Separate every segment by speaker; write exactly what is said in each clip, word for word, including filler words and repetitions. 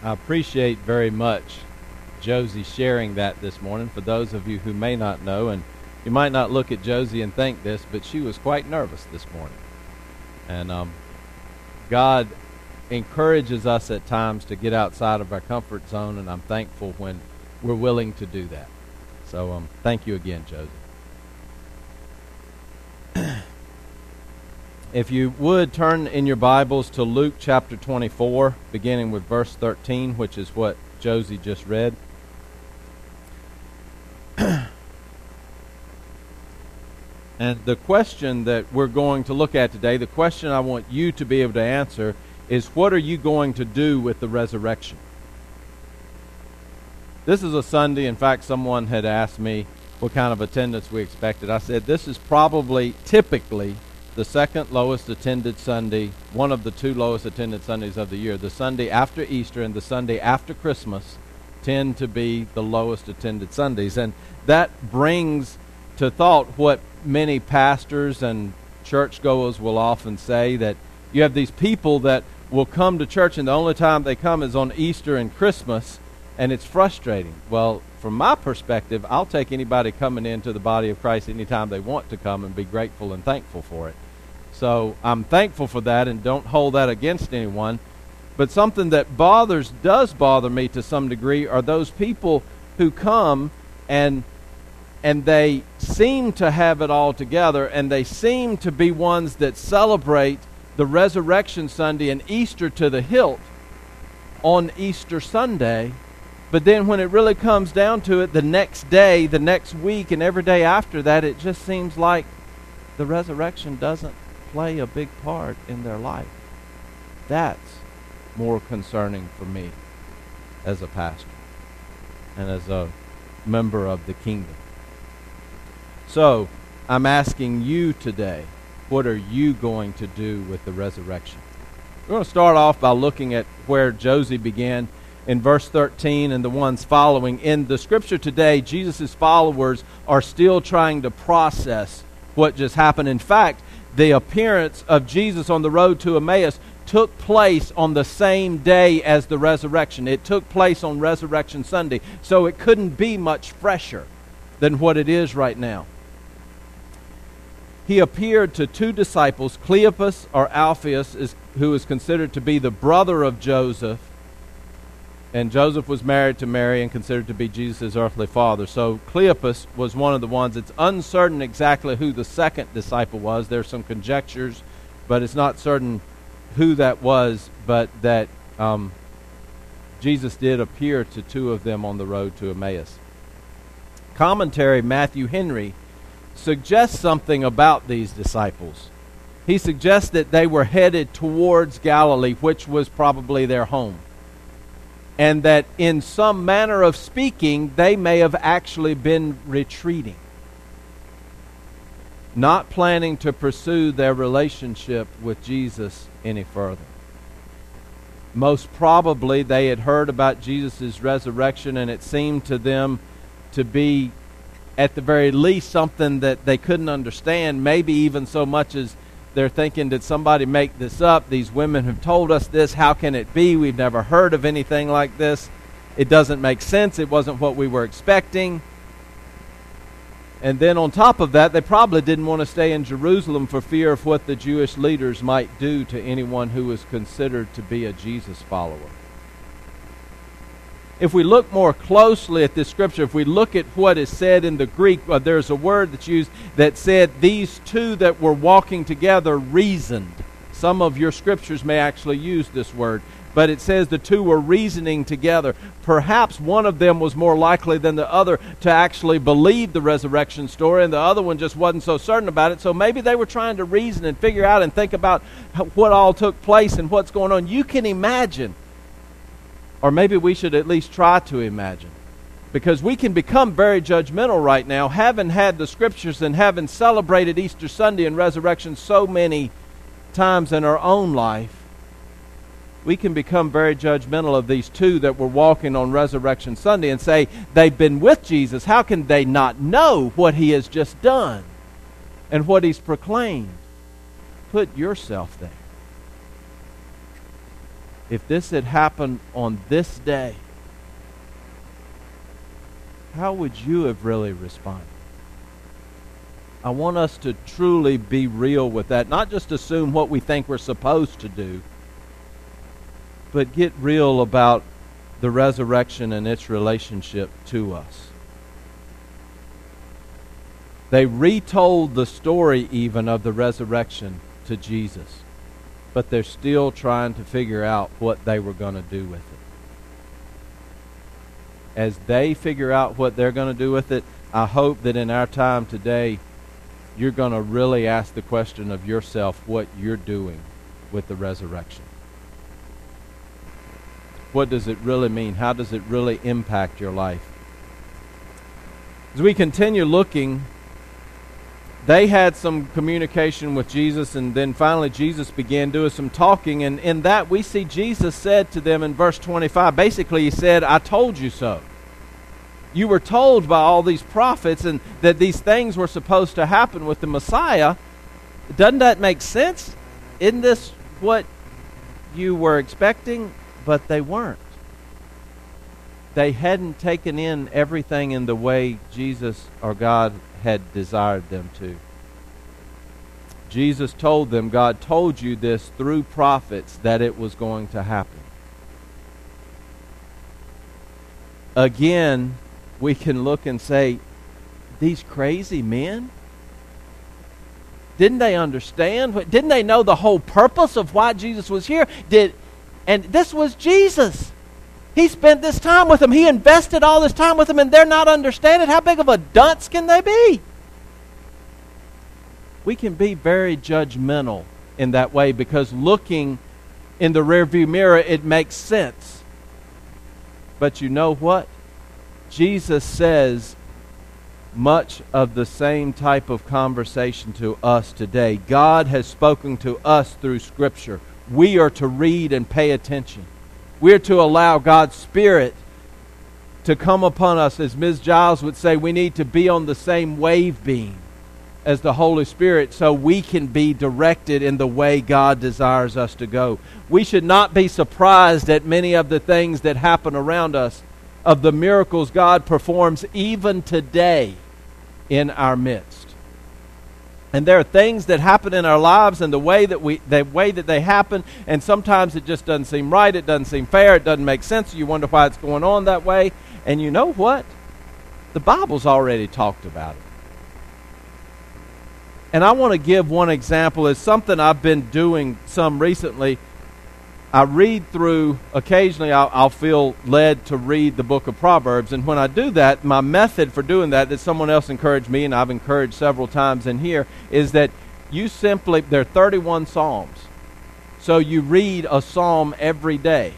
Speaker 1: I appreciate very much Josie sharing that this morning. For those of you who may not know, and you might not look at Josie and think this, but she was quite nervous this morning. And um, God encourages us at times to get outside of our comfort zone, and I'm thankful when we're willing to do that. So um, thank you again, Josie. If you would, turn in your Bibles to Luke chapter twenty-four, beginning with verse thirteen, which is what Josie just read. And the question that we're going to look at today, the question I want you to be able to answer is, what are you going to do with the resurrection? This is a Sunday. In fact, someone had asked me what kind of attendance we expected. I said, this is probably, typically, the second lowest attended Sunday, one of the two lowest attended Sundays of the year. The Sunday after Easter and the Sunday after Christmas tend to be the lowest attended Sundays. And that brings to thought what many pastors and churchgoers will often say, that you have these people that will come to church and the only time they come is on Easter and Christmas, and it's frustrating. Well, from my perspective, I'll take anybody coming into the body of Christ anytime they want to come and be grateful and thankful for it. So I'm thankful for that and don't hold that against anyone. But something that bothers, does bother me to some degree, are those people who come and and they seem to have it all together, and they seem to be ones that celebrate the Resurrection Sunday and Easter to the hilt on Easter Sunday. But then when it really comes down to it, the next day, the next week, and every day after that, it just seems like the resurrection doesn't play a big part in their life. That's more concerning for me as a pastor and as a member of the kingdom. So, I'm asking you today, what are you going to do with the resurrection? We're going to start off by looking at where Josie began in verse thirteen and the ones following. In the scripture today, Jesus' followers are still trying to process what just happened. In fact, the appearance of Jesus on the road to Emmaus took place on the same day as the resurrection. It took place on Resurrection Sunday, so it couldn't be much fresher than what it is right now. He appeared to two disciples, Cleopas or Alphaeus, is, who is considered to be the brother of Joseph, and Joseph was married to Mary and considered to be Jesus' earthly father. So Cleopas was one of the ones. It's uncertain exactly who the second disciple was. There's some conjectures, but it's not certain who that was, but that um, Jesus did appear to two of them on the road to Emmaus. Commentary Matthew Henry suggests something about these disciples. He suggests that they were headed towards Galilee, which was probably their home, and that in some manner of speaking, they may have actually been retreating, not planning to pursue their relationship with Jesus any further. Most probably they had heard about Jesus' resurrection, and it seemed to them to be at the very least something that they couldn't understand, maybe even so much as they're thinking, did somebody make this up? These women have told us this. How can it be? We've never heard of anything like this. It doesn't make sense. It wasn't what we were expecting. And then on top of that, they probably didn't want to stay in Jerusalem for fear of what the Jewish leaders might do to anyone who was considered to be a Jesus follower. If we look more closely at this scripture, if we look at what is said in the Greek, uh, there's a word that's used that said these two that were walking together reasoned. Some of your scriptures may actually use this word, but it says the two were reasoning together. Perhaps one of them was more likely than the other to actually believe the resurrection story, and the other one just wasn't so certain about it. So maybe they were trying to reason and figure out and think about what all took place and what's going on. You can imagine, or maybe we should at least try to imagine, because we can become very judgmental right now, having had the scriptures and having celebrated Easter Sunday and resurrection so many times in our own life. We can become very judgmental of these two that were walking on Resurrection Sunday and say, they've been with Jesus. How can they not know what he has just done and what he's proclaimed? Put yourself there. if this had happened on this day, how would you have really responded? I want us to truly be real with that. Not just assume what we think we're supposed to do, but get real about the resurrection and its relationship to us. They retold the story even of the resurrection to Jesus, but they're still trying to figure out what they were going to do with it. As they figure out what they're going to do with it, I hope that in our time today, you're going to really ask the question of yourself what you're doing with the resurrection. What does it really mean? How does it really impact your life? As we continue looking, they had some communication with Jesus, and then finally Jesus began doing some talking, and in that we see Jesus said to them in verse twenty-five, basically he said, I told you so. You were told by all these prophets and that these things were supposed to happen with the Messiah. Doesn't that make sense? Isn't this what you were expecting? But they weren't. They hadn't taken in everything in the way Jesus or God had desired them to. Jesus told them, God told you this through prophets that it was going to happen. Again, we can look and say, these crazy men? Didn't they understand? Didn't they know the whole purpose of why Jesus was here? Did and this was Jesus. He spent this time with them. He invested all this time with them, and they're not understanding. How big of a dunce can they be? We can be very judgmental in that way because looking in the rearview mirror, it makes sense. But you know what? Jesus says much of the same type of conversation to us today. God has spoken to us through Scripture. We are to read and pay attention. We're to allow God's Spirit to come upon us. As Miz Giles would say, we need to be on the same wave beam as the Holy Spirit so we can be directed in the way God desires us to go. We should not be surprised at many of the things that happen around us, of the miracles God performs even today in our midst. And there are things that happen in our lives and the way that we the way that they happen, and sometimes it just doesn't seem right, it doesn't seem fair, it doesn't make sense. You wonder why it's going on that way. And you know what? The Bible's already talked about it. And I want to give one example. It's something I've been doing some recently. I read through, occasionally I'll, I'll feel led to read the book of Proverbs. And when I do that, my method for doing that, that someone else encouraged me, and I've encouraged several times in here, is that you simply, there are thirty-one Psalms. So you read a Psalm every day.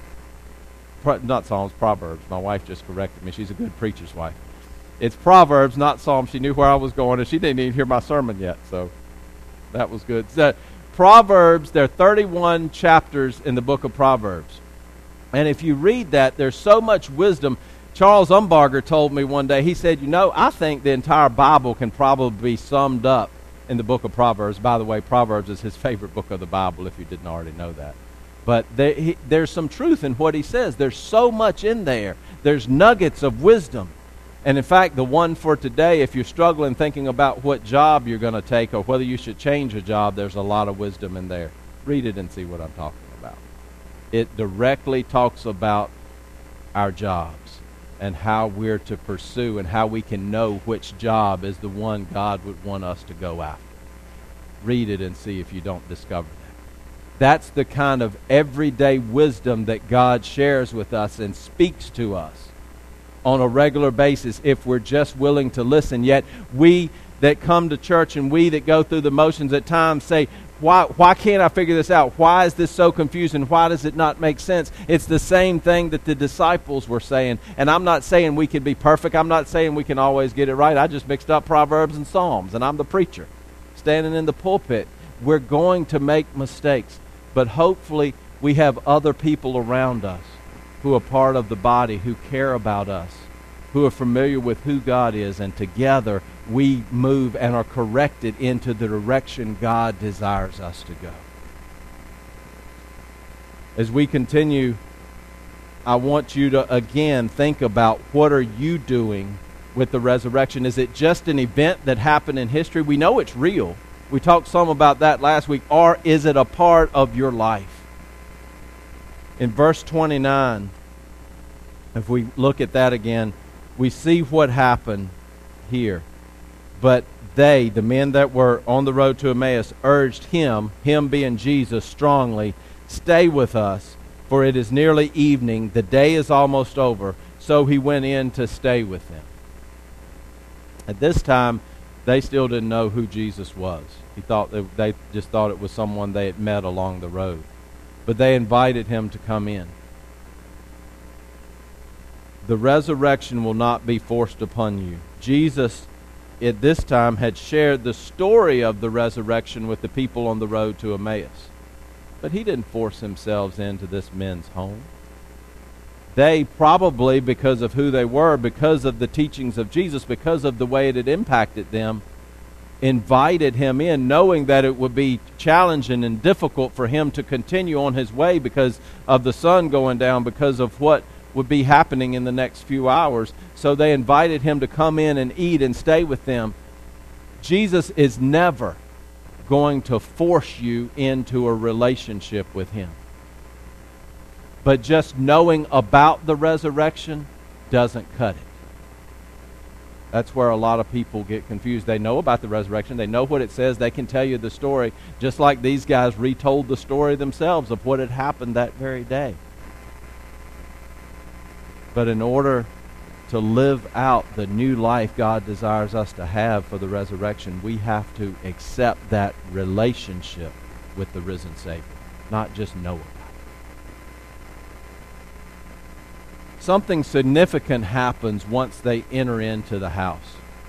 Speaker 1: Pro, not Psalms, Proverbs. My wife just corrected me. She's a good preacher's wife. It's Proverbs, not Psalms. She knew where I was going, and she didn't even hear my sermon yet. So that was good. So, Proverbs, there are thirty-one chapters in the book of Proverbs. And if you read that, there's so much wisdom. Charles Umbarger told me one day, he said, you know, I think the entire Bible can probably be summed up in the book of Proverbs. By the way, Proverbs is his favorite book of the Bible, if you didn't already know that. But there, he, there's some truth in what he says. There's so much in there. There's nuggets of wisdom. And in fact, the one for today, if you're struggling thinking about what job you're going to take or whether you should change a job, there's a lot of wisdom in there. Read it and see what I'm talking about. It directly talks about our jobs and how we're to pursue and how we can know which job is the one God would want us to go after. Read it and see if you don't discover that. That's the kind of everyday wisdom that God shares with us and speaks to us on a regular basis if we're just willing to listen. Yet we that come to church and we that go through the motions at times say, why why can't I figure this out? Why is this so confusing? Why does it not make sense? It's the same thing that the disciples were saying. And I'm not saying we can be perfect. I'm not saying we can always get it right. I just mixed up Proverbs and Psalms, and I'm the preacher standing in the pulpit. We're going to make mistakes, but hopefully we have other people around us who are part of the body, who care about us, who are familiar with who God is, and together we move and are corrected into the direction God desires us to go. As we continue, I want you to again think about, what are you doing with the resurrection? Is it just an event that happened in history? We know it's real. We talked some about that last week. Or is it a part of your life? In verse twenty-nine, if we look at that again, we see what happened here. But they, the men that were on the road to Emmaus, urged him, him being Jesus, strongly, "Stay with us, for it is nearly evening. The day is almost over." So he went in to stay with them. At this time, they still didn't know who Jesus was. He thought they, they just thought it was someone they had met along the road. But they invited him to come in. The resurrection will not be forced upon you. Jesus, at this time, had shared the story of the resurrection with the people on the road to Emmaus. But he didn't force himself into this men's home. They probably, because of who they were, because of the teachings of Jesus, because of the way it had impacted them, invited him in, knowing that it would be challenging and difficult for him to continue on his way because of the sun going down, because of what would be happening in the next few hours. So they invited him to come in and eat and stay with them. Jesus is never going to force you into a relationship with him. But just knowing about the resurrection doesn't cut it. That's where a lot of people get confused. They know about the resurrection. They know what it says. They can tell you the story, just like these guys retold the story themselves of what had happened that very day. But in order to live out the new life God desires us to have for the resurrection, we have to accept that relationship with the risen Savior, not just know about it. Something significant happens once they enter into the house.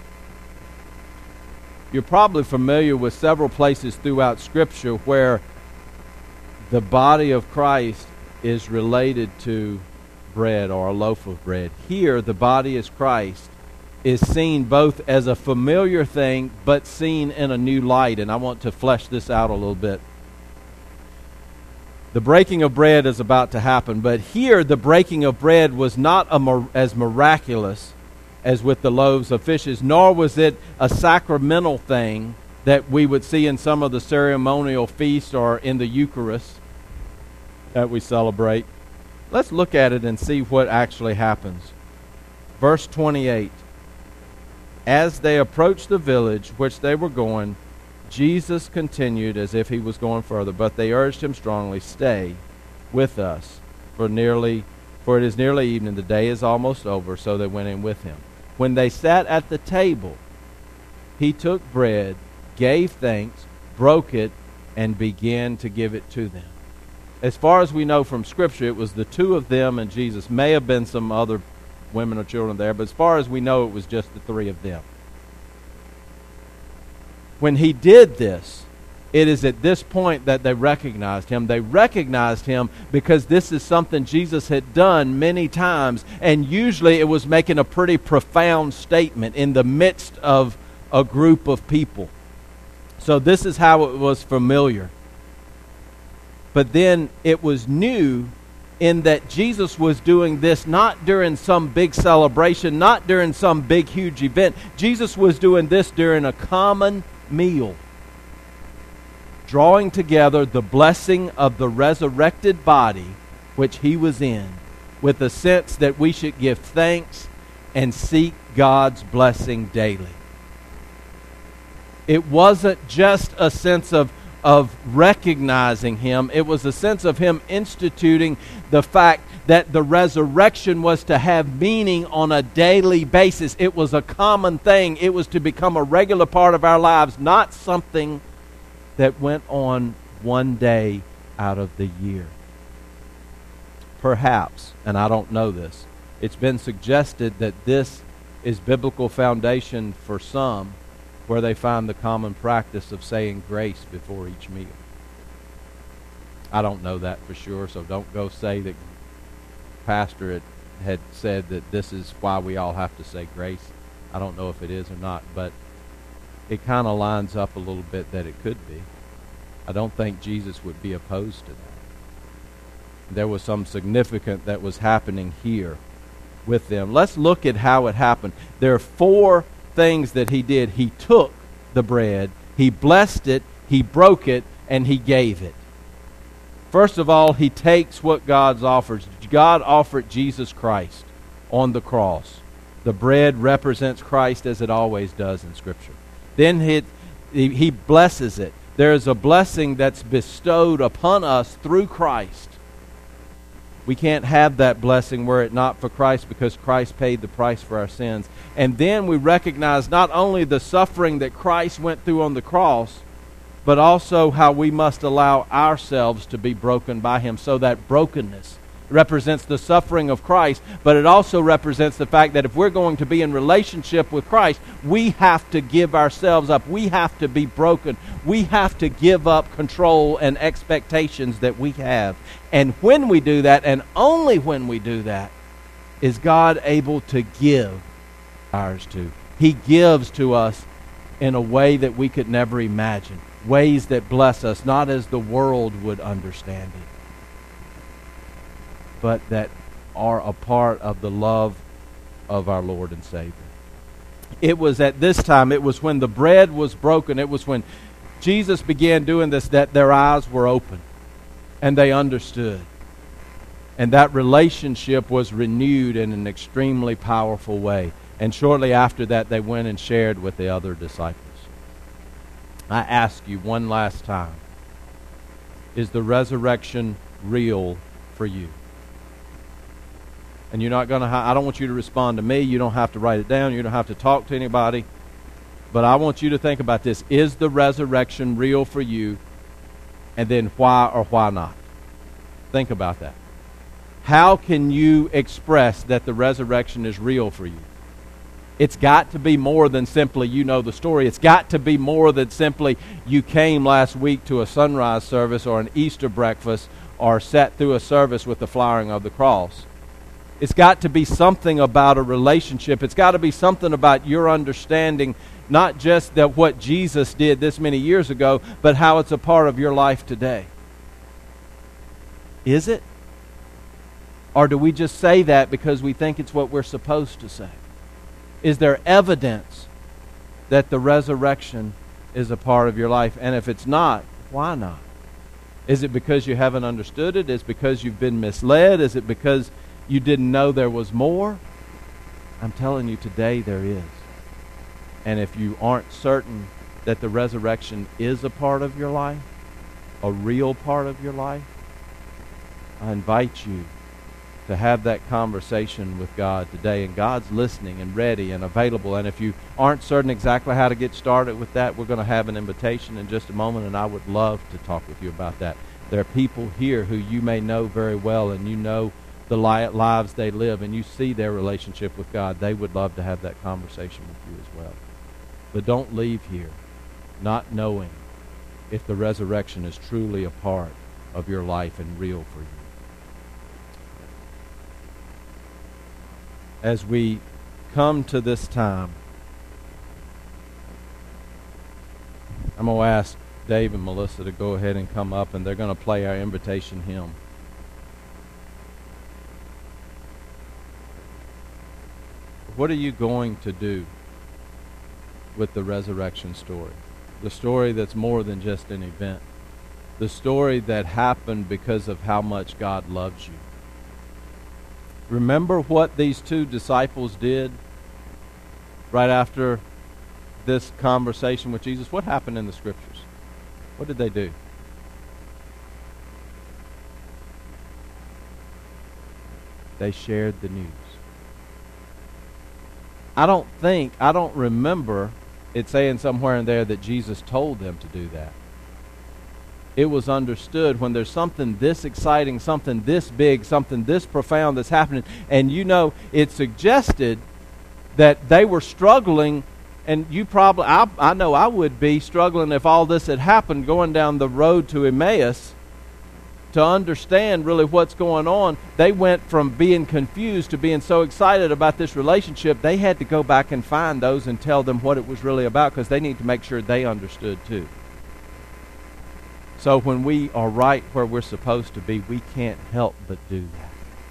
Speaker 1: You're probably familiar with several places throughout Scripture where the body of Christ is related to bread or a loaf of bread. Here, the body of Christ is seen both as a familiar thing, but seen in a new light. And I want to flesh this out a little bit. The breaking of bread is about to happen, but here the breaking of bread was not a, as miraculous as with the loaves of fishes, nor was it a sacramental thing that we would see in some of the ceremonial feasts or in the Eucharist that we celebrate. Let's look at it and see what actually happens. Verse twenty-eight. As they approached the village which they were going, Jesus continued as if he was going further, but they urged him strongly, "Stay with us, for nearly, for it is nearly evening, the day is almost over." So they went in with him. When they sat at the table, he took bread, gave thanks, broke it, and began to give it to them. As far as we know from Scripture, it was the two of them and Jesus. May have been some other women or children there, but as far as we know, it was just the three of them. When he did this, it is at this point that they recognized him. They recognized him because this is something Jesus had done many times, and usually it was making a pretty profound statement in the midst of a group of people. So this is how it was familiar. But then it was new in that Jesus was doing this not during some big celebration, not during some big, huge event. Jesus was doing this during a common meal, drawing together the blessing of the resurrected body which he was in, with a sense that we should give thanks and seek God's blessing daily. It wasn't just a sense of of recognizing him. It was a sense of him instituting the fact that the resurrection was to have meaning on a daily basis. It was a common thing. It was to become a regular part of our lives, not something that went on one day out of the year. Perhaps, and I don't know this, it's been suggested that this is biblical foundation for some, where they find the common practice of saying grace before each meal. I don't know that for sure, so don't go say that Pastor had, had said that this is why we all have to say grace. I don't know if it is or not, but it kind of lines up a little bit that it could be. I don't think Jesus would be opposed to that. There was some significant that was happening here with them. Let's look at how it happened. There are four things that he did. He took the bread, he blessed it, he broke it, and he gave it. First of all, he takes what God's offers. God offered Jesus Christ on the cross. The bread represents Christ as it always does in Scripture. Then he, he blesses it. There is a blessing that's bestowed upon us through Christ. We can't have that blessing were it not for Christ, because Christ paid the price for our sins. And then we recognize not only the suffering that Christ went through on the cross, but also how we must allow ourselves to be broken by Him. So that brokenness represents the suffering of Christ, but it also represents the fact that if we're going to be in relationship with Christ, we have to give ourselves up. We have to be broken. We have to give up control and expectations that we have. And when we do that, and only when we do that, is God able to give ours to. He gives to us in a way that we could never imagine. Ways that bless us, not as the world would understand it, but that are a part of the love of our Lord and Savior. It was at this time, it was when the bread was broken, it was when Jesus began doing this, that their eyes were open and they understood. And that relationship was renewed in an extremely powerful way. And shortly after that, they went and shared with the other disciples. I ask you one last time, is the resurrection real for you? And you're not going to, ha- I don't want you to respond to me. You don't have to write it down. You don't have to talk to anybody. But I want you to think about this. Is the resurrection real for you? And then why or why not? Think about that. How can you express that the resurrection is real for you? It's got to be more than simply you know the story. It's got to be more than simply you came last week to a sunrise service or an Easter breakfast or sat through a service with the flowering of the cross. It's got to be something about a relationship. It's got to be something about your understanding, not just that what Jesus did this many years ago, but how it's a part of your life today. Is it? Or do we just say that because we think it's what we're supposed to say? Is there evidence that the resurrection is a part of your life? And if it's not, why not? Is it because you haven't understood it? Is it because you've been misled? Is it because you didn't know there was more? I'm telling you today there is. And if you aren't certain that the resurrection is a part of your life, a real part of your life, I invite you to have that conversation with God today. And God's listening and ready and available. And if you aren't certain exactly how to get started with that, we're going to have an invitation in just a moment, and I would love to talk with you about that. There are people here who you may know very well, and you know the li- lives they live, and you see their relationship with God. They would love to have that conversation with you as well. But don't leave here not knowing if the resurrection is truly a part of your life and real for you. As we come to this time, I'm going to ask Dave and Melissa to go ahead and come up, and they're going to play our invitation hymn. What are you going to do with the resurrection story? The story that's more than just an event. The story that happened because of how much God loves you. Remember what these two disciples did right after this conversation with Jesus? What happened in the Scriptures? What did they do? They shared the news. I don't think, I don't remember it saying somewhere in there that Jesus told them to do that. It was understood when there's something this exciting, something this big, something this profound that's happening. And you know, it suggested that they were struggling, and you probably, I, I know I would be struggling if all this had happened going down the road to Emmaus to understand really what's going on. They went from being confused to being so excited about this relationship, they had to go back and find those and tell them what it was really about, because they need to make sure they understood too. So when we are right where we're supposed to be, we can't help but do that.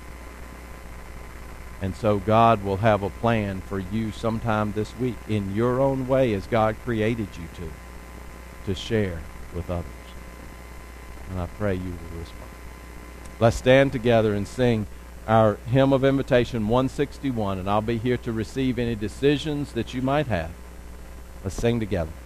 Speaker 1: And so God will have a plan for you sometime this week in your own way as God created you to, to share with others. And I pray you will respond. Let's stand together and sing our hymn of invitation one sixty-one, and I'll be here to receive any decisions that you might have. Let's sing together.